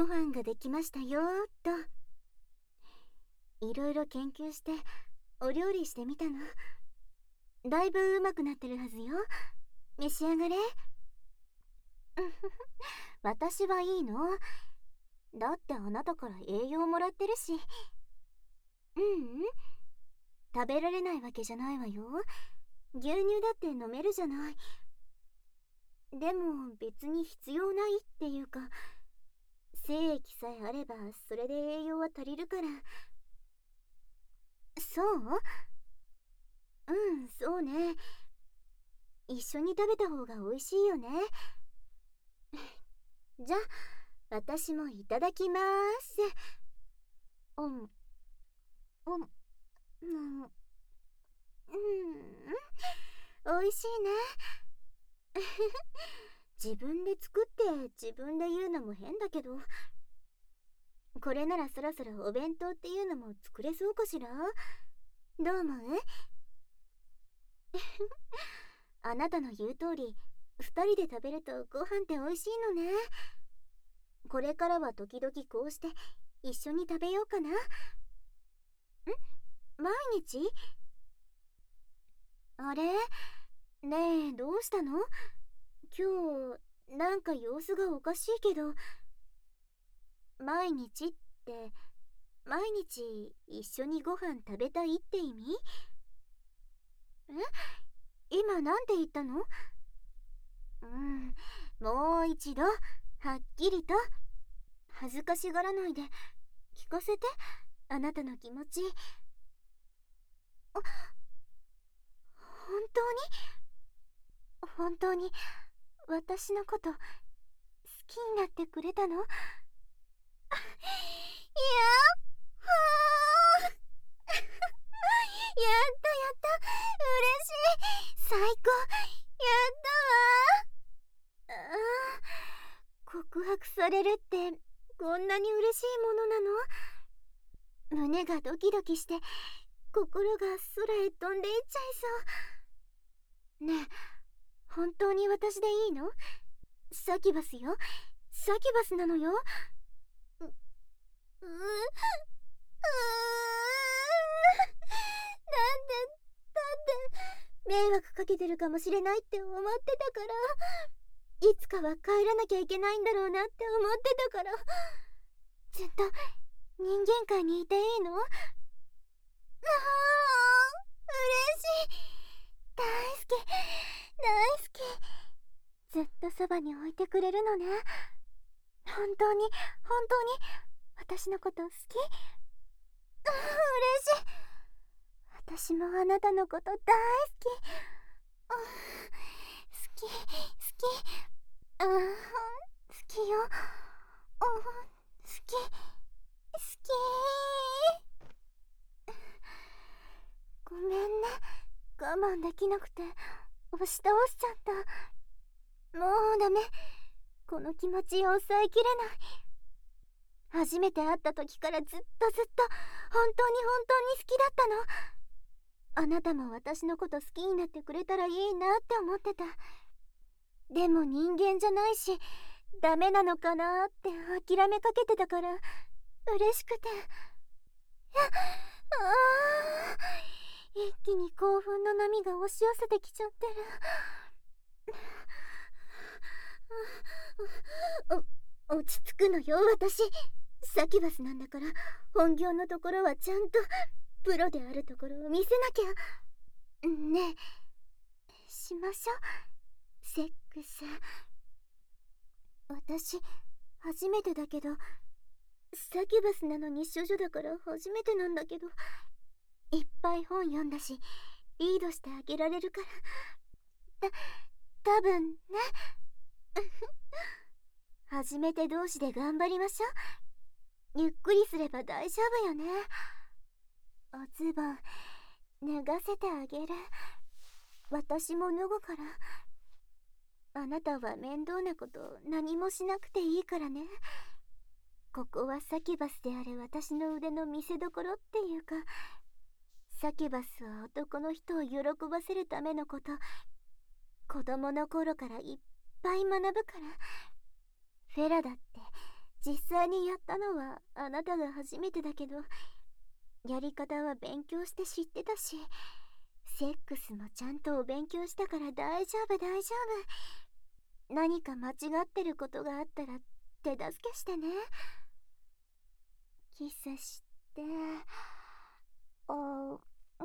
ご飯ができましたよーっと。いろいろ研究してお料理してみたの。だいぶうまくなってるはずよ。召し上がれ。私はいいの。だってあなたから栄養もらってるし。ううん、食べられないわけじゃないわよ。牛乳だって飲めるじゃない。でも別に必要ないっていうか、精液さえあればそれで栄養は足りるから。そう？うん、そうね。一緒に食べた方が美味しいよね。じゃあ私もいただきまーす。うん、うん、うん、うん、美味しいね。自分で作って自分で言うのも変だけど、これならそろそろお弁当っていうのも作れそうかしら。どう思う？あなたの言う通り、二人で食べるとご飯って美味しいのね。これからは時々こうして一緒に食べようかな。毎日？あれ？ねえ、どうしたの？今日なんか様子がおかしいけど。毎日って毎日一緒にご飯食べたいって意味？え、今なんて言ったの？もう一度はっきりと。恥ずかしがらないで聞かせて、あなたの気持ち。本当に私のこと好きになってくれたの？いや、ほー。やったやった、嬉しい、最高、やったわ告白されるってこんなに嬉しいものなの？胸がドキドキして心が空へ飛んでいっちゃいそう。ねえ、本当に私でいいの？サキバスよ、サキバスなのよ。う、う、だって迷惑かけてるかもしれないって思ってたから、いつかは帰らなきゃいけないんだろうなって思ってたから。ずっと人間界にいていいの？嬉しい、大好き、大好き。ずっとそばに置いてくれるのね。本当に私のこと好き？嬉しい。私もあなたのこと大好き。好き、好き、好きよ。好き、好き。ごめんね、我慢できなくて押し倒しちゃった。もうダメ、この気持ちを抑えきれない。初めて会った時からずっと本当に好きだったの。あなたも私のこと好きになってくれたらいいなって思ってた。でも人間じゃないしダメなのかなって諦めかけてたから嬉しくて。一気に興奮の波が押し寄せてきちゃってる。落ち着くのよ、私。サキュバスなんだから、本業のところはちゃんとプロであるところを見せなきゃ。ねえ、しましょう、セックス。私初めてだけど、サキュバスなのに処女だから初めてなんだけど、いっぱい本読んだしリードしてあげられるから。多分ね。初めて同士で頑張りましょう。ゆっくりすれば大丈夫よね。おズボン脱がせてあげる。私も脱ぐから。あなたは面倒なこと何もしなくていいからね。ここはサキュバスである私の腕の見せ所っていうか、サキュバスは男の人を喜ばせるためのこと、子供の頃からいっぱい学ぶから。フェラだって実際にやったのはあなたが初めてだけど、やり方は勉強して知ってたし、セックスもちゃんとお勉強したから大丈夫大丈夫。何か間違ってることがあったら手助けしてね。キスして、お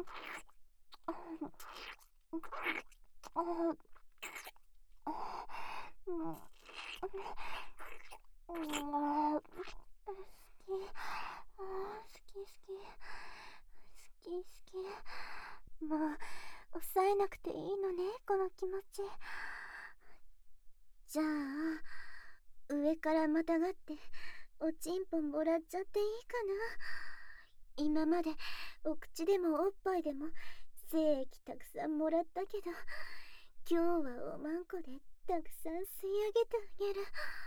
好き、好き好き。もう抑えなくていいのね、この気持ち。じゃあ上からまたがっておちんぽもらっちゃっていいかな。今までお口でもおっぱいでも精液たくさんもらったけど、今日はおまんこでたくさん吸い上げてあげる。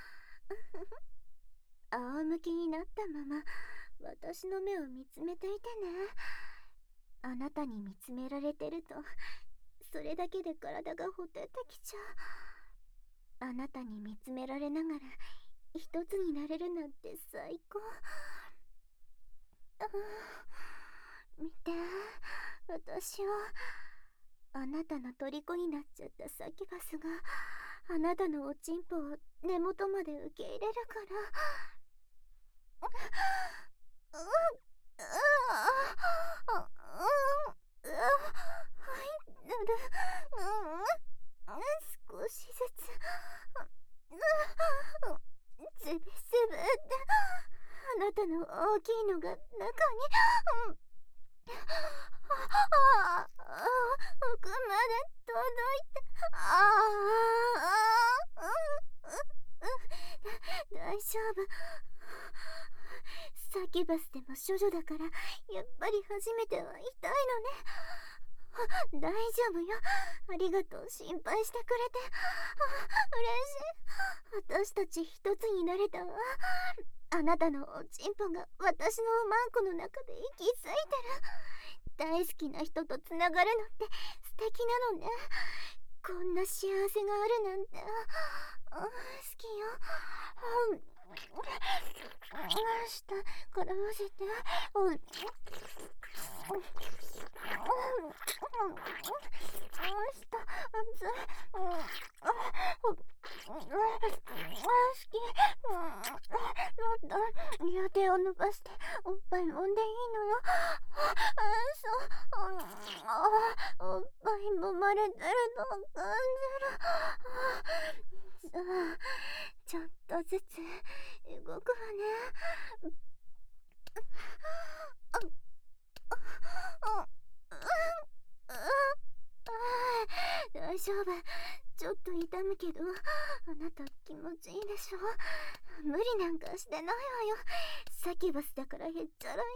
仰向きになったまま私の目を見つめていてね。あなたに見つめられてるとそれだけで体がほてってきちゃう。あなたに見つめられながら一つになれるなんて最高。見て、私はあなたの虜になっちゃったサキュバスがあなたのおちんぽを根元まで受け入れるから。少しずつズブズブってあなたの大きいのが中に奥まで届いて、大丈夫。サキュバスでも処女だからやっぱり初めては痛いのね。大丈夫よ。ありがとう、心配してくれて。嬉しい。私たち一つになれたわ。あなたのおちんぽが私のおまんこの中で息づいてる。大好きな人とつながるのって素敵なのね。こんな幸せがあるなんて。好きよ。下絡ませて。下熱い。好き。両手を伸ばしておっぱい揉んでいいのよ。そう。おっぱい揉まれてるの感じる。さあちょっとずつ動くわね。大丈夫。ちょっと痛むけどあなた気持ちいいでしょ。無理なんかしてないわよ。サキュバスだからへっちゃらよ。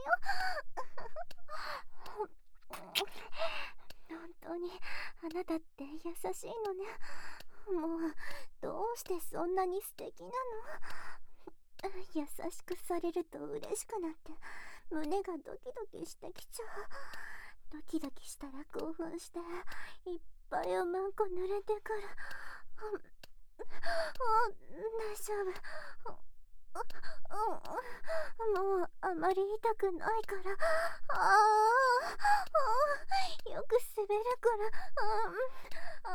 本当にあなたって優しいのね。もうどうしてそんなに素敵なの。優しくされると嬉しくなって胸がドキドキしてきちゃう。ドキドキしたら興奮していっぱいおまんこ濡れてくる。大丈夫。もうあまり痛くないから。よく滑るから。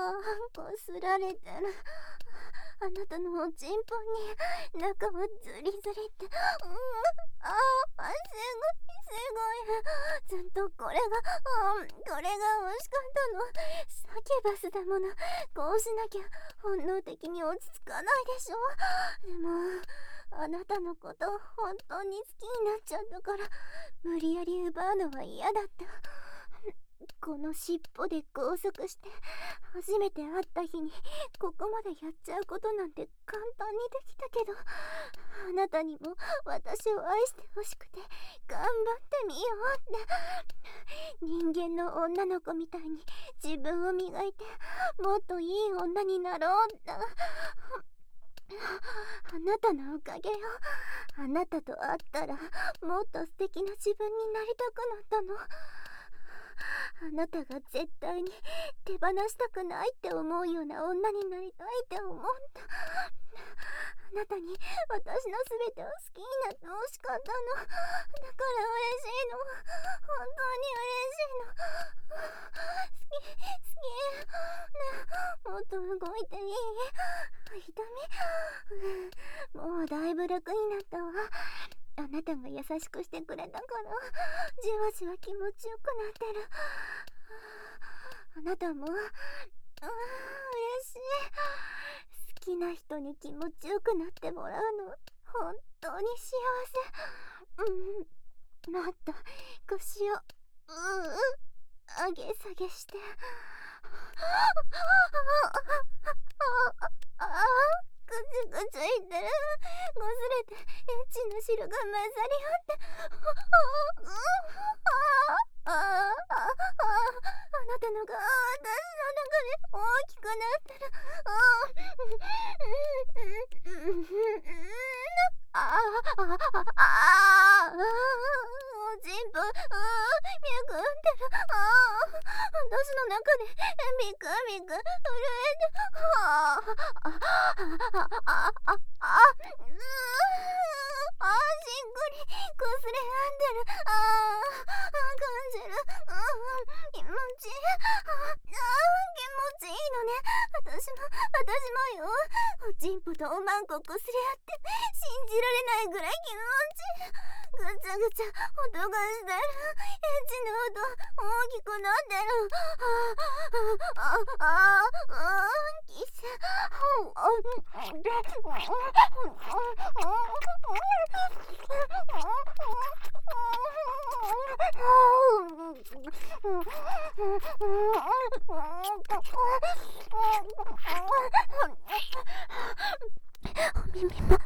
こすられてる。あなたのおちんぽに中をズリズリって。すごい。ずっとこれが欲しかったの。サキュバスだもの。こうしなきゃ本能的に落ち着かないでしょ。でもあなたのこと本当に好きになっちゃったから無理やり奪うのは嫌だった。この尻尾で拘束して初めて会った日にここまでやっちゃうことなんて簡単にできたけど、あなたにも私を愛してほしくて頑張ってみようって。人間の女の子みたいに自分を磨いてもっといい女になろうって。あなたのおかげよ。あなたと会ったらもっと素敵な自分になりたくなったの。あなたが絶対に手放したくないって思うような女になりたいって思った。あなたに私の全てを好きになってほしかったの。だから嬉しいの。本当に嬉しいの。好き。ねえ、もっと動いていい？痛み？もうだいぶ楽になったわ。あなたが優しくしてくれたから、じわじわ気持ちよくなってる。あなたも、嬉しい。好きな人に気持ちよくなってもらうの、本当に幸せ。もっと腰を、上げ下げして。ぐちゅぐちゅいってる。こすれてエッチの汁が混ざり合って、あなたのが私の中で大きくなってる。おちんぽ、脈打ってる。私の中でビクビク震えて、しんくりこすれ合ってる。感じる。気持ちいい。気持ちいいのね。私もよ。おちんぽとおまんここすれ合って信じられないぐらい気持ちいい。ぐちゃぐちゃ音がしてる。エッチの音大きくなってる。キス。お耳も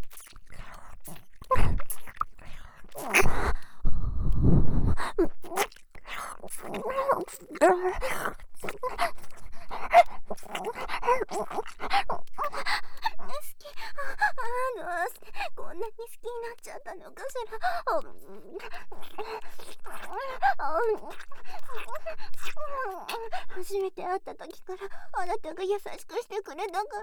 どうしてこんなに好きになっちゃったのかしら。初めて会った時からあなたが優しくしてくれたから、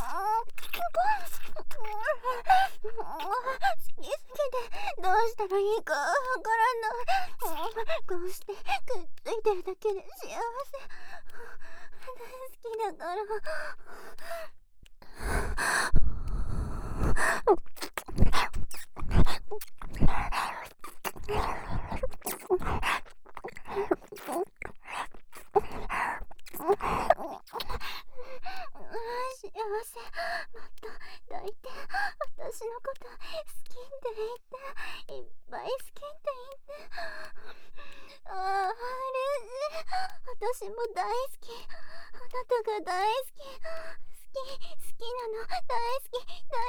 好きすぎてどうしたらいいかわからない。こうしてくっついてるだけで幸せ。大好きだから。幸せ。もっと抱いて、私のこと好きって言って、いっぱい好きって言って。嬉しい。私も大好き。あなたが大好き。好きなの。大好き。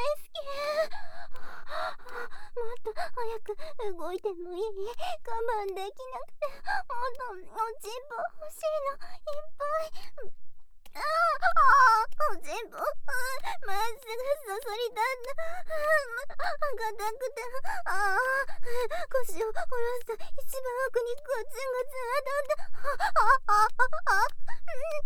もっと早く動いてもいい？我慢できなくて。もっとおちんぽ欲しいの。いっぱい。おちんぽ、まっすぐそそり立った。硬くて、腰を下ろすと一番奥にゴツンゴツン当たって、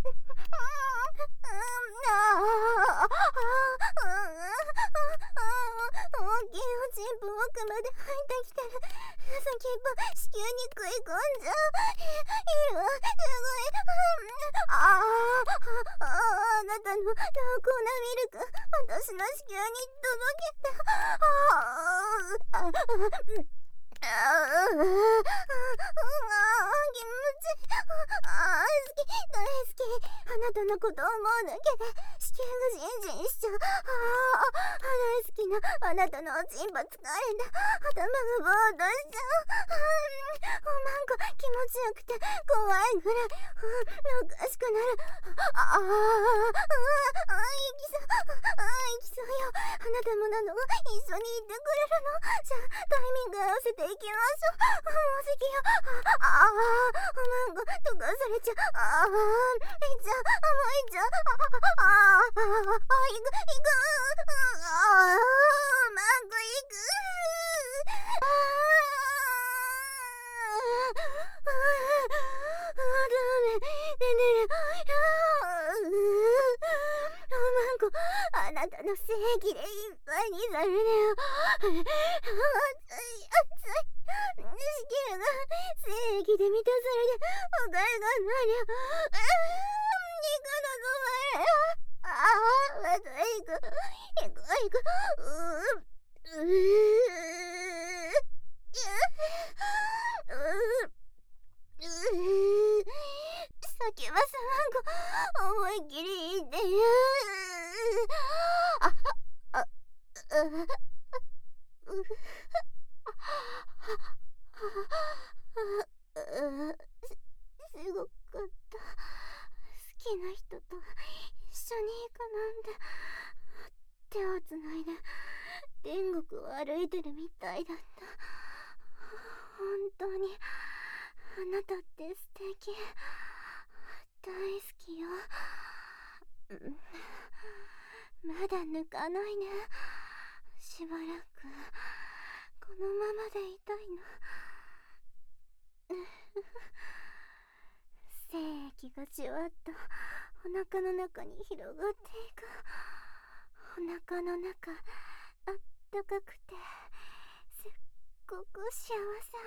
大きいおちんぽ奥まで入ってきてる。先っぽ子宮に食い込んじゃう。いいわ、すごい。あなたの濃厚なミルク、私の子宮に届けて。気持ちいい。好き、大好き。あなたのことを思うだけで子宮がジンジンしちゃう。大好きなあなたのおちんぽ疲れて頭がぼーっとしちゃう。おまんこ気持ちよくて怖いぐらいおかしくなる。行きそうよ。あなたもなの？一緒に行ってくれるの？じゃあタイミング合わせていきましょう。もう席よ。おまんこ溶かされちゃう。いっちゃう。もういっちゃう。行く。マンコ行く。ダメ。寝れる。おまんこ、あなたのの正義でいっぱいにされるよ。熱い熱い。地球が正義で満たされておかえがなりゃ肉のそばへ。また行く行く行く。叫ばさまんこ思いっきり言ってよ。あすごかった。好きな人と一緒に行くなんて、手をつないで天国を歩いてるみたいだった。本当にあなたって素敵。大好きよ。まだ抜かないね。しばらくこのままでいたいの。精液がじわっとお腹の中に広がっていく。お腹の中あったかくてすっごく幸せ。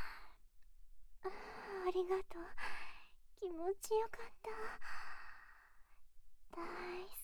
ありがとう。気持ちよかった。大好